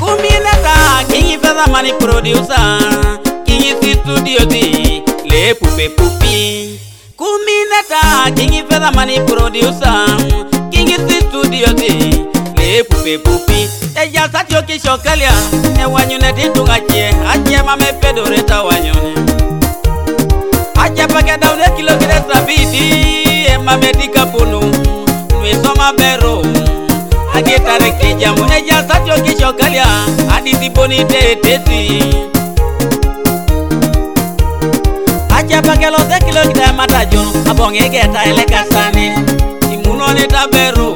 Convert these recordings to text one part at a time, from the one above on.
Kumineta King Feather Money producer King Studio D Le Pupe Pupi Kumineta King Feather Money producer King Studio D Le Pupe Pupi Eja satyo kishokalia E wanyune titungache Ache mame pedoreta wanyone Ache pake daune kilo kide sabidi E mame tika punu Nwe soma bero Agitare kijamu Eja satyo kishokalia Aditi boni tetesi Ache pake lote kilo kide matajono Abonge geta ele kasani Imuno neta bero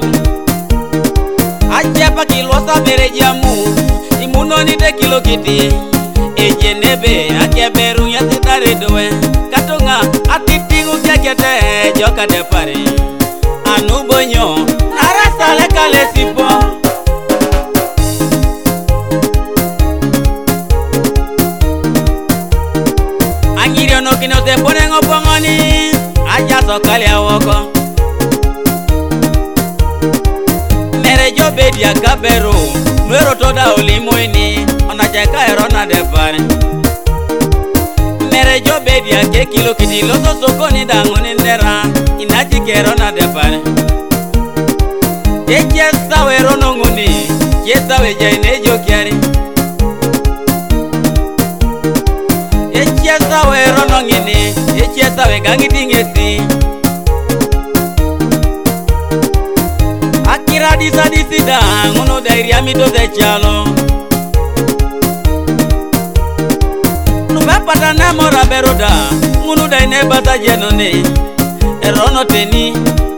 Ache pake losa bere jamu Imuno nite kilo kiti Eje nebe ake beru ya setare doe Katunga atitingu kekete joka depare Anu bonyo narasa leka lesipo Angirio no kino te pone ngopongoni Aja sokali awoko Mere jobe dia kabero Nwero toda olimoini Onajaka erona depare Mere jobe dia ke kilo kiti Loso sokoni dangoni ndera Inaji kerona depare Eche sawe rono nguni Che sawe jaine jokiari Eche sawe rono ngini Eche sawe gangi tingesi Akira disida Ngono dairi amito de chalo Nubepata nemora beroda Ngono daine bata jenone Erono teni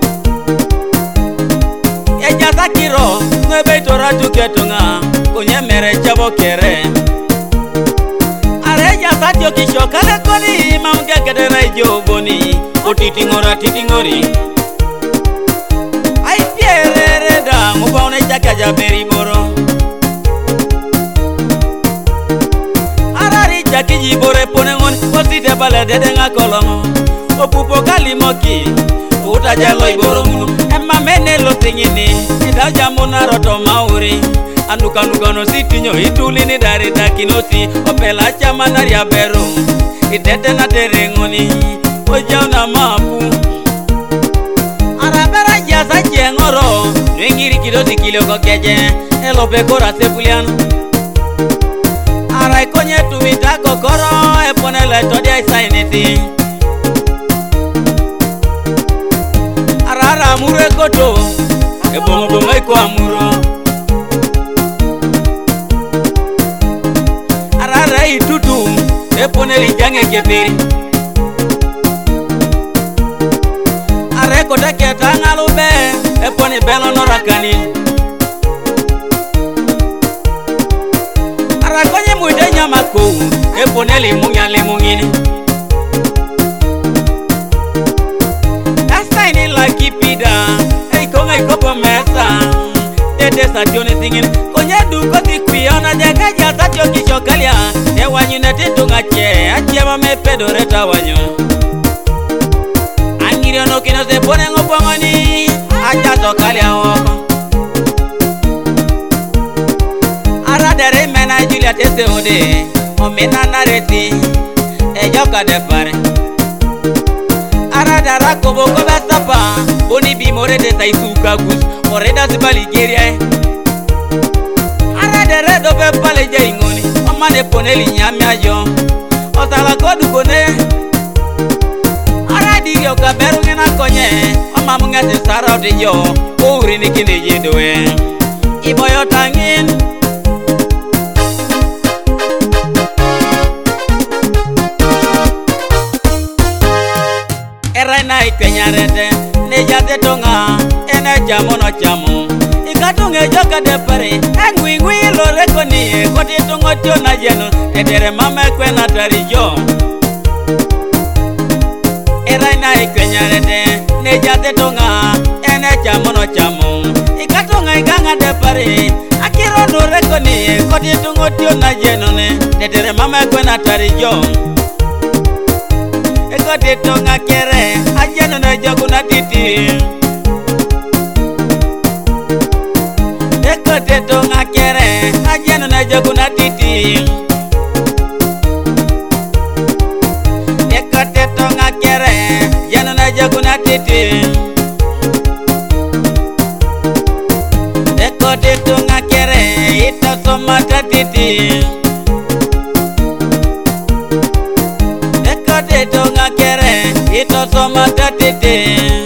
Eja takiro Nwebe itora tuketunga Kunye mere chabo kere Areja satyo kisho kale koni Maunge kedere joboni Otitingora titingori Ai pierere da Mubaune chaka jaberi boro Arari chaki jibore ponengon Osite bale dedenga kolongo Opupo kalimoki Utajalo iboro munu Emma mene lo tingini Idaja muna roto mauri Anuka no sitinyo Itulini dari dakinosi Opela chama nari aberu Itete na terengoni Ojau na mapu Arabera jasa chengoro Nwengiri kidosi kilio kokeje Elope kora sepuliano Arai konye tumita kokoro Epone leto dia isainiti Arara amure koto Ebongo iko amuro Arara itutu Epone lijange kepiri Are kota keta ngalube Epone belo norakani Ara konye muide nyamako Epone limungini Kipida, hey konga ikopo mesa Tete satione singin Konye duko tikuiona Jaka jasa tio kishokalia Ewanyune titunga che Achie mame pedoreta wanyo Angirio no kino se pone ngopongoni Acha sokalia woko Aradere mena Julia tese ode Omena nareti Ejoka depare Aradara kobo koba sapa Boni bimore de saisuka gus Oreda sibali geria Aradere dobe pale jaingoni Omane poneli nyami ajo Osala kodu kone Aradirio kaberu ngena konye Oma munga se sara ode jo Uri nikine jedowe Iboyo tangin Eraina ikwenyarete Nejate tonga Ene chamo no chamo Ikatunge joka depare Engwi lore koni Koti tungo tio na jeno Tetere mame kwena tarijo Eraina ikwenyarete Nejate tonga Ene chamo no chamo Ikatunga ikanga depare Akiro lore koni Koti tungo tio na jeno Tetere mame kwena tarijo Ekote tonga kere Ajeno na jogu na titi Ekote tonga kere Ajeno na jaguna titi Ekote tonga kere Januna jaguna titi Ekote tonga kere Ito somata titi Ekote tonga kere Ito somata titi